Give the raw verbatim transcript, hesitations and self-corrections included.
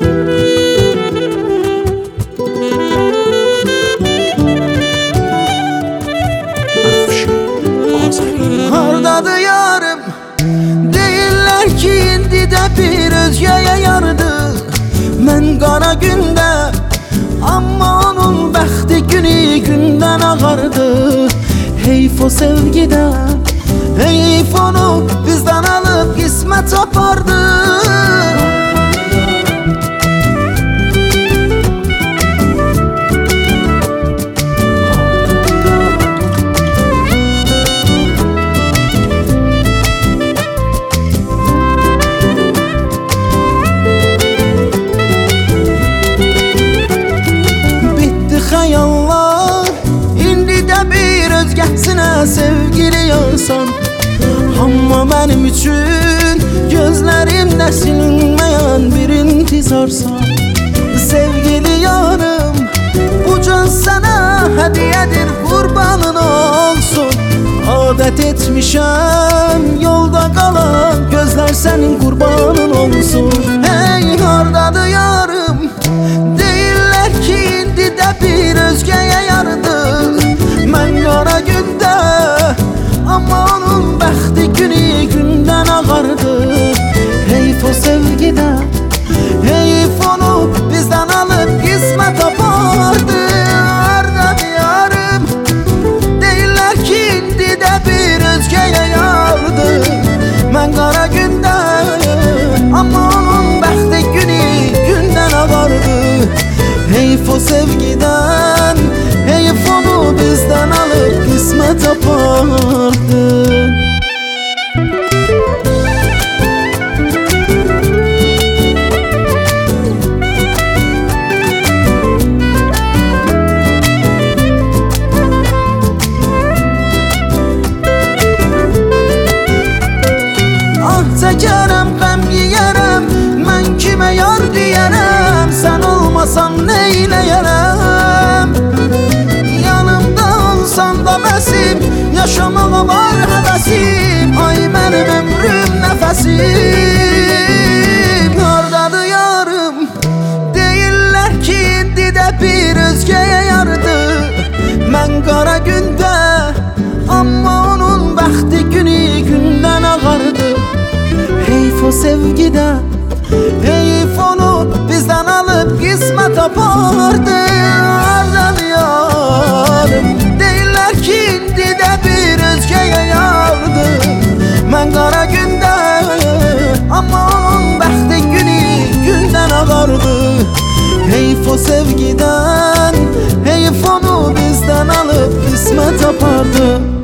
Hardadır yarım, deyirlər ki indi də bir özgəyə yardı. Mən qara gündə, amma onun bəxti günü gündən ağardı. Heyf o sevgidən, heyf onu bizdən alıb qismət apardı. Xəyallar, indi də bir özgəsinə sevgili yarsan. Amma mənim üçün gözlərimdə silinməyən bir intizarsan. Sevgili yarım, bu can sənə hədiyyədir, qurbanın olsun. Adət etmişəm yolda qalan gözlər sənin qurbanın olsun. Hey, hardadır yarım, deyirlər ki indi də bir özgəyə yardı. Mən qara gündə, amma onun bəxti günü gündən ağardı. Heyf o sevgidən, heyf onu bizdən alıb qismət apardı. Hardadır yarım, deyirlər ki indi də bir özgəyə yardı. Mən qara gündə, amma onun bəxti günü gündən ağardı. Heyf o sevgiden, heyf onu bizden alıp kısmet apardı. Ah çəkərəm, qəm yiyərəm, mən kimə yar deyərəm. Sən olmasan neyləyərəm? Yanımda olsan da bəsim, yaşamağa var həvəsim. Ay mənim ömrüm nəfəsim. Hardadır yarım, deyirlər ki indi də bir özgəyə yardı. Mən qara gündə, amma onun bəxti günü gündən ağardı. Heyf o sevgidən, heyf onu bizdən alıb qismət apardı. Hardadır yarım, deyirlər ki indi də bir özgəyə yardı. Mən qara gündə, amma onun bəxti günü gündən ağardı. Heyf o sevgidən, heyf onu bizdən alıb qismət apardı.